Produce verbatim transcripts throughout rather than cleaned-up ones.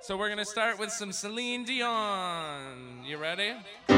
So we're gonna start with some Celine Dion. You ready?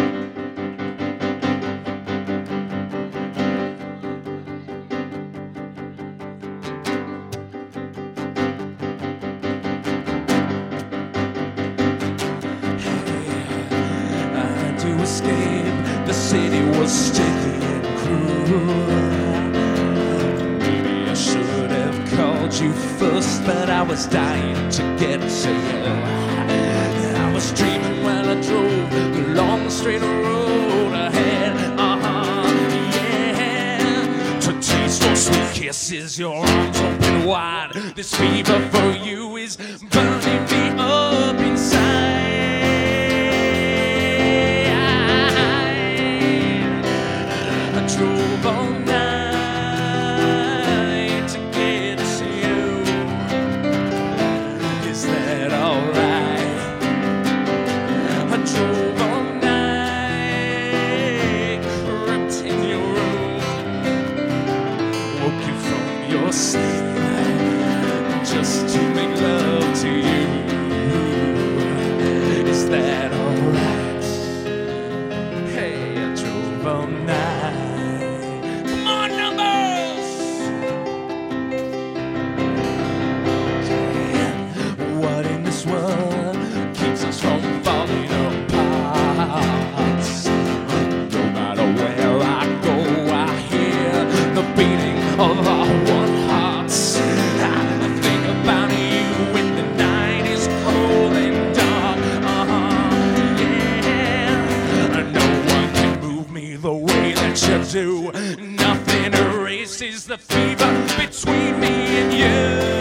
Escape. The city was sticky and cruel. Maybe I should have called you first, but I was dying to get to you. I was dreaming while I drove the long straight road ahead. Uh-huh, yeah. To taste those sweet kisses, your arms open wide. This fever for you is burning me up inside. Drove all night to get to you. Is that alright? I drove all night, crept in your room, woke you from your sleep just to make love to you. Is that alright? Hey, I drove all night. Keeps us from falling apart. No matter where I go, I hear the beating of our one hearts. I think about you when the night is cold and dark. Uh-huh, yeah. No one can move me the way that you do. Nothing erases the fever between me and you.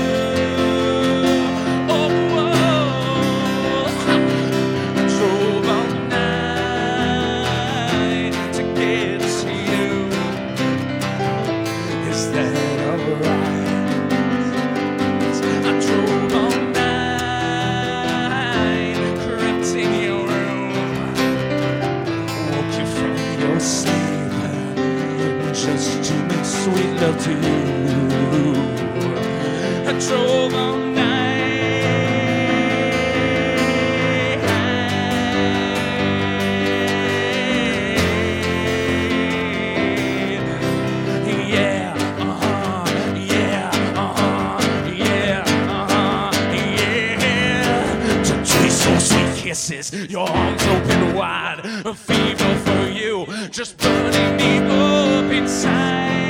Just to make sweet love to you. I drove all night. Yeah, uh-huh, yeah, uh-huh, yeah, uh-huh, yeah. To taste those sweet kisses, your arms open wide. A fever for you, just burning me up inside.